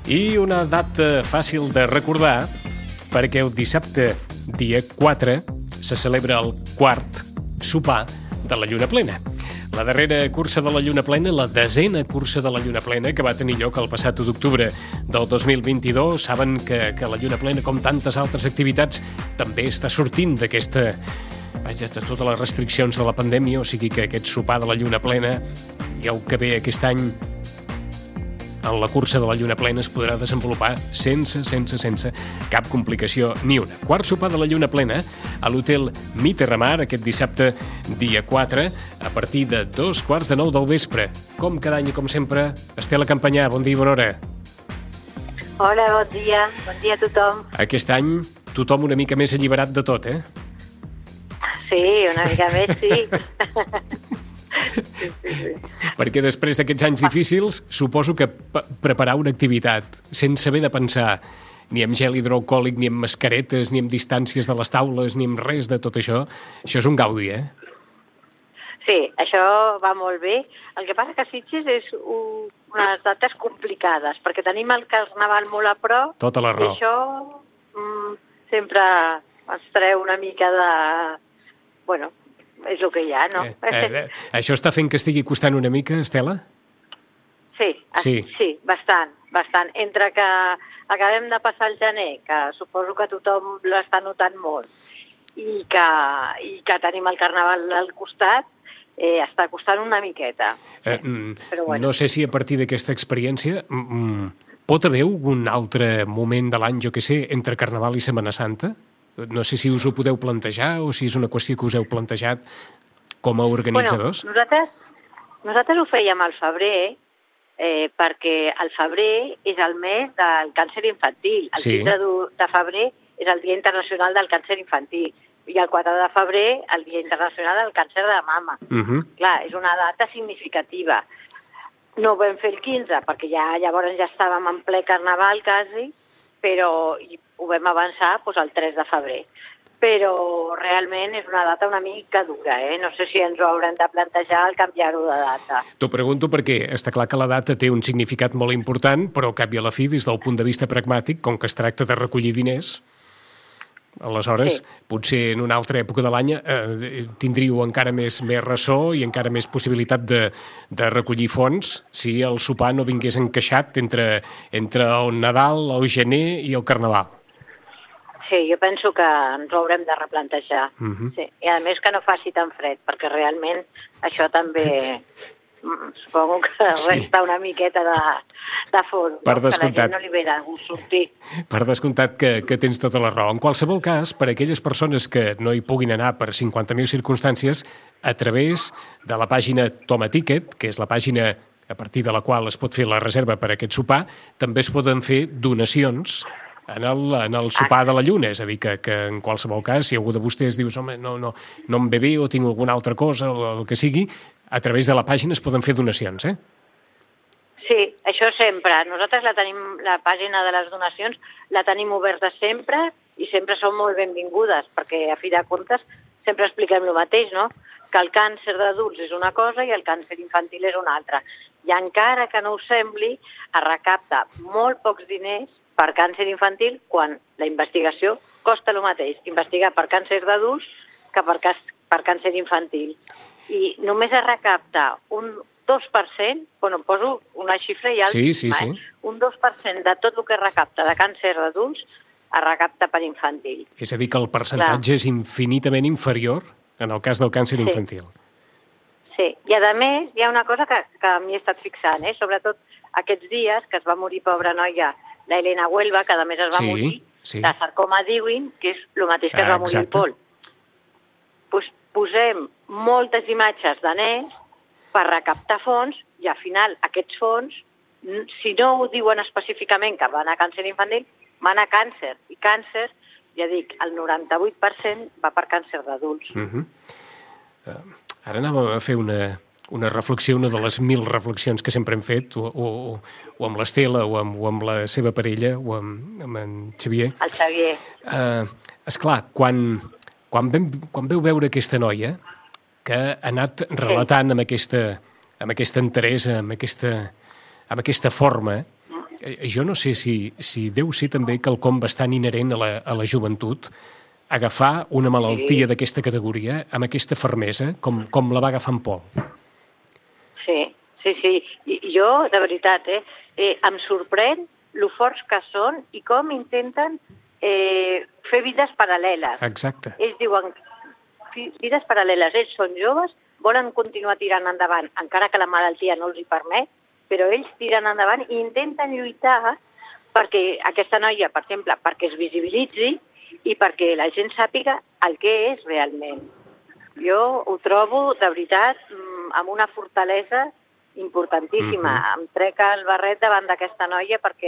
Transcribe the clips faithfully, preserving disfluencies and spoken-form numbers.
I una data fàcil de recordar, perquè el dissabte, dia quatre, se celebra el quart sopar de la lluna plena. La darrera cursa de la lluna plena, la desena cursa de la lluna plena, que va tenir lloc el passat u d'octubre del dos mil vint-i-dos. Saben que, que la lluna plena, com tantes altres activitats, també està sortint d'aquesta... Vaja, de totes les restriccions de la pandèmia, o sigui que aquest sopar de la lluna plena i el que ve aquest any en la cursa de la lluna plena es podrà desenvolupar sense, sense, sense cap complicació ni una. Quart sopar de la lluna plena a l'hotel Miterramar aquest dissabte, dia quatre, a partir de dos quarts de nou del vespre. Com cada any i com sempre, Estela Campanyà, bon dia i bona hora. Hola, bon dia. Bon dia a tothom. Aquest any tothom una mica més alliberat de tot, eh? Sí, una mica més, sí. Sí, sí, sí. Perquè després d'aquests anys difícils, suposo que p- preparar una activitat sense haver de pensar ni amb gel hidroalcohòlic, ni amb mascaretes, ni amb distàncies de les taules, ni amb res de tot això, això és un gaudi, eh? Sí, això va molt bé. El que passa que Sitges és un, unes dates complicades, perquè tenim el carnaval molt a prop. Tota la raó. I això mm, sempre ens treu una mica de... Bueno, és el que hi ha, no? Eh, eh, eh, això està fent que estigui costant una mica, Estela? Sí, Sí. sí, bastant, bastant. Entre que acabem de passar el gener, que suposo que tothom l'està notant molt, i que, i que tenim el carnaval al costat, eh, està costant una miqueta. Eh, Però bueno. No sé si a partir d'aquesta experiència mm, pot haver algun altre moment de l'any, jo què sé, entre Carnaval i Setmana Santa? No sé si us ho podeu plantejar o si és una qüestió que us heu plantejat com a organitzadors. Bueno, nosaltres, nosaltres ho fèiem al febrer, eh, perquè el febrer és el mes del càncer infantil. El Sí. quinze de febrer és el Dia Internacional del Càncer Infantil i el quatre de febrer el Dia Internacional del Càncer de Mama. Uh -huh. Clar, és una data significativa. No ho vam fer el quinze, perquè ja llavors ja estàvem en ple carnaval quasi, però i ho vam avançar doncs, el tres de febrer. Però realment és una data una mica dura, eh? No sé si ens ho haurem de plantejar al canviar-ho de data. T'ho pregunto perquè està clar que la data té un significat molt important, però al cap i a la fi, des del punt de vista pragmàtic, com que es tracta de recollir diners, aleshores, Sí. potser en una altra època de l'any eh, tindríeu encara més, més ressò i encara més possibilitat de, de recollir fons si el sopar no vingués encaixat entre, entre el Nadal, el gener i el Carnaval. Sí, jo penso que ens ho haurem de replantejar. Mhm. Sí. I a més que no faci tan fred, perquè realment això també mm, suposo que resta una miqueta de, de fons, Per no? Que a la descomptat. gent no li ve de gust sortir. Per descomptat que, que tens tota la raó. En qualsevol cas, per a aquelles persones que no hi puguin anar per cinquanta mil circumstàncies, a través de la pàgina Toma Ticket, que és la pàgina a partir de la qual es pot fer la reserva per a aquest sopar, també es poden fer donacions en el, en el sopar de la lluna, és a dir, que, que en qualsevol cas, si algú de vostès dius home, no, no, no em ve bé o tinc alguna altra cosa, o el que sigui, a través de la pàgina es poden fer donacions, eh? Sí, això sempre. Nosaltres la tenim, la pàgina de les donacions la tenim oberta sempre i sempre són molt benvingudes, perquè a fi de comptes sempre expliquem el mateix, no? Que el càncer d'adults és una cosa i el càncer infantil és una altra. I encara que no us sembli, es recapta molt pocs diners per càncer infantil quan la investigació costa el mateix. Investigar per càncer d'adults que per, per càncer infantil. I només es recapta un dos per cent, bueno, poso una xifra i altíssima, Sí, sí, sí. eh? Un dos per cent de tot el que es recapta de càncer d'adults es recapta per infantil. És a dir, que el percentatge Clar. és infinitament inferior en el cas del càncer Sí. infantil. Sí, i a més hi ha una cosa que, que m'hi he estat fixant, eh? Sobretot aquests dies que es va morir pobra noia, la Elena Huelva, que a més es va Sí, morir sí. de sarcoma d'Ewing, que és el mateix que es va morir el Exacte. Pol. Pues posem moltes imatges de nens per recaptar fons i al final aquests fons, n- si no ho diuen específicament que van a càncer infantil, van a càncer. I càncer, ja dic, el noranta-vuit per cent va per càncer d'adults. Uh -huh. uh, ara anàvem a fer una, una reflexió, una de les mil reflexions que sempre hem fet, o, o, o amb l'Estela, o amb, o amb la seva parella, o amb, amb en Xavier. El Xavier. Uh, esclar, quan, quan, vam, quan veu veure aquesta noia que ha anat relatant amb aquesta, amb aquesta enteresa, amb aquesta, amb aquesta forma, Jo no sé si, si deu ser també quelcom bastant inherent a la, a la joventut agafar una malaltia sí. d'aquesta categoria amb aquesta fermesa, com, com la va agafar en Pol. Sí, sí, sí. I jo, de veritat, eh, eh, em sorprèn lo forts que són i com intenten eh, fer vides paral·leles. Exacte. Ells diuen vides paral·leles. Ells són joves, volen continuar tirant endavant, encara que la malaltia no els hi permet, però ells tiren endavant i intenten lluitar perquè aquesta noia, per exemple, perquè es visibilitzi i perquè la gent sàpiga el que és realment. Jo ho trobo, de veritat, amb una fortalesa importantíssima. Mm-hmm. Em trec el barret davant d'aquesta noia perquè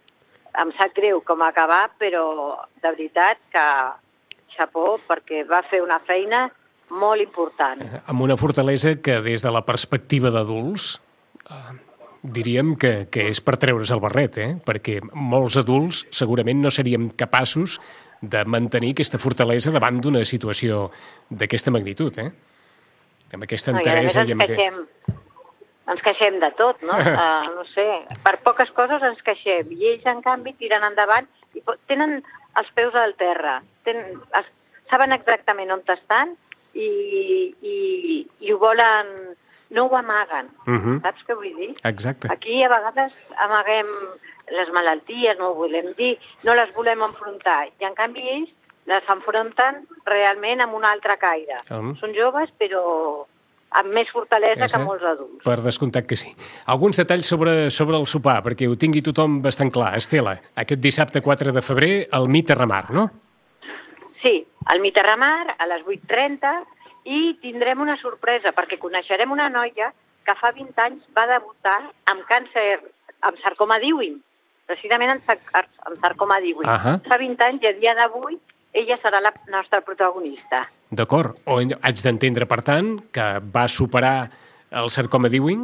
em sap greu com acabar, però de veritat que xapó, perquè va fer una feina molt important. Amb una fortalesa que des de la perspectiva d'adults eh, diríem que, que és per treure's el barret, eh? Perquè molts adults segurament no seríem capaços de mantenir aquesta fortalesa davant d'una situació d'aquesta magnitud, eh? Amb aquesta enteresa... No, i a més ens queixem, ens queixem de tot, no? uh, no sé, per poques coses ens queixem, i ells, en canvi, tiren endavant i tenen els peus al terra, tenen, es, saben exactament on estan i, i, i ho volen... no ho amaguen, uh-huh. Saps què vull dir? Exacte. Aquí a vegades amaguem les malalties, no ho volem dir, no les volem enfrontar, i en canvi ells les enfronten realment amb un altre caire. Uh-huh. Són joves, però amb més fortalesa Esa, que molts adults. Per descomptat que sí. Alguns detalls sobre, sobre el sopar, perquè ho tingui tothom bastant clar. Estela, aquest dissabte quatre de febrer, al Miterramar, no? Sí, al Miterramar, a les vuit trenta, i tindrem una sorpresa, perquè coneixerem una noia que fa vint anys va debutar amb càncer, amb sarcoma d'Ewing, precisament amb, amb sarcoma d'Ewing. Uh-huh. Fa vint anys i a dia d'avui ella serà la nostra protagonista. D'acord. O haig d'entendre, per tant, que va superar el sarcoma d'Ewing?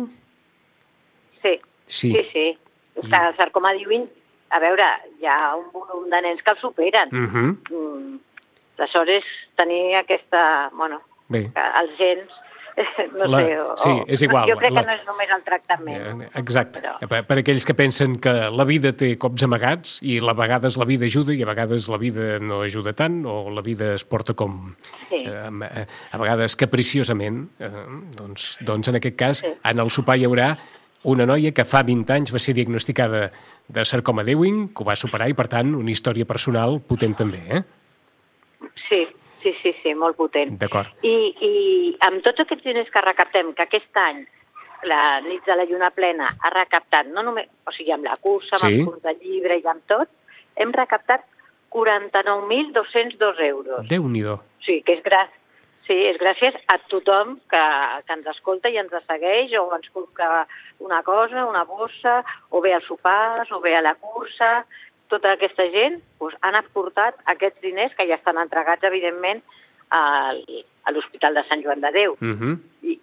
Sí, sí, sí. sí. I... El sarcoma d'Ewing, a veure, hi ha un volum de nens que el superen. Uh-huh. Mm, aleshores, tenir aquesta... Bueno, Bé. els gens, no la, sé... O, sí, és igual. Jo crec la, que no és només el tractament. Exacte. Però... Per, per aquells que pensen que la vida té cops amagats i a vegades la vida ajuda i a vegades la vida no ajuda tant, o la vida es porta com... Sí. Eh, a vegades capriciosament, eh, doncs, doncs en aquest cas, sí. En el sopar hi haurà una noia que fa vint anys va ser diagnosticada de sarcoma d'Ewing, que ho va superar i, per tant, una història personal potent també, eh? Sí. Sí, sí, sí, molt potent. D'acord. I, I amb tots aquests diners que recaptem, que aquest any la nit de la lluna plena ha recaptat, no només, o sigui, amb la cursa, amb sí. El curs de llibre i amb tot, hem recaptat quaranta-nou mil dos-cents dos euros. Déu-n'hi-do. Sí, que és, gràcies, sí, és gràcies a tothom que, que ens escolta i ens segueix, o ens compra una cosa, una bossa, o bé als sopars, o bé a la cursa... Tota aquesta gent doncs, han aportat aquests diners que ja estan entregats, evidentment, al, a l'Hospital de Sant Joan de Déu. Uh-huh. I,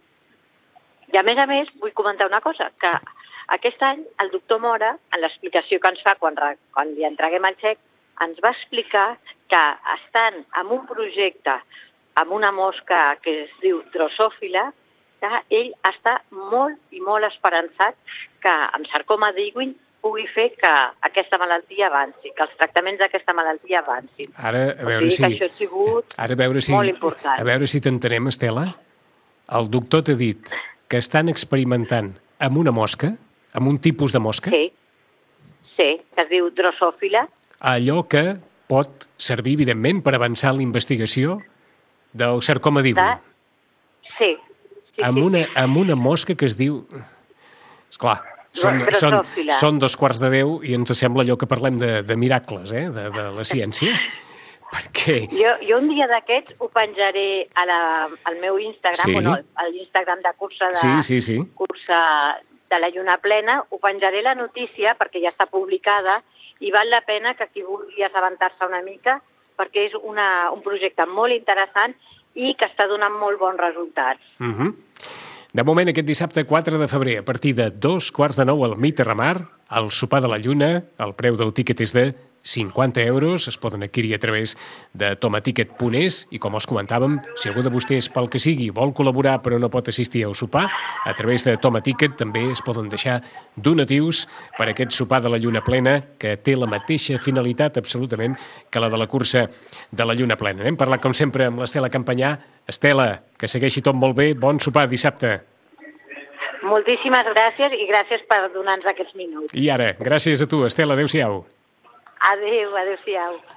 I, a més a més, vull comentar una cosa, que aquest any el doctor Mora, en l'explicació que ens fa quan, quan li entreguem el xec, ens va explicar que estan en un projecte amb una mosca que es diu drosòfila, que ell està molt i molt esperançat que amb sarcoma d'Ewing pugui fer que aquesta malaltia avanci, que els tractaments d'aquesta malaltia avancin. Ara, a veure o sigui si... que això ha sigut ara, a veure si, molt important. A veure si t'entenem, Estela. El doctor t'ha dit que estan experimentant amb una mosca, amb un tipus de mosca? Sí, sí, que es diu drosòfila. Allò que pot servir, evidentment, per avançar la investigació del sarcoma d'Ewing. Sí, sí, amb sí. Una, amb una mosca que es diu... Esclar, són, són, són dos quarts de deu i ens sembla allò que parlem de, de miracles, eh? de, de la ciència. Perquè... Jo, jo un dia d'aquests ho penjaré a la, al meu Instagram, sí. Bueno, a l'Instagram de cursa de, sí, sí, sí. cursa de la lluna plena, ho penjaré la notícia perquè ja està publicada i val la pena que qui vulgui assabentar-se una mica perquè és una, un projecte molt interessant i que està donant molt bons resultats. Uh-huh. De moment, aquest dissabte quatre de febrer, a partir de dos quarts de nou al Miterramar, al sopar de la lluna, el preu del tíquet és de cinquanta euros, es poden adquirir a través de tomaticket punt es i, com els comentàvem, si algú de vostès, pel que sigui, vol col·laborar però no pot assistir al sopar, a través de Tomaticket també es poden deixar donatius per a aquest sopar de la lluna plena que té la mateixa finalitat absolutament que la de la cursa de la lluna plena. Hem parlat, com sempre, amb l'Estela Campanyà. Estela, que segueixi tot molt bé. Bon sopar dissabte. Moltíssimes gràcies i gràcies per donar-nos aquests minuts. I ara, gràcies a tu, Estela. Adéu-siau. Adéu, adéu-siau.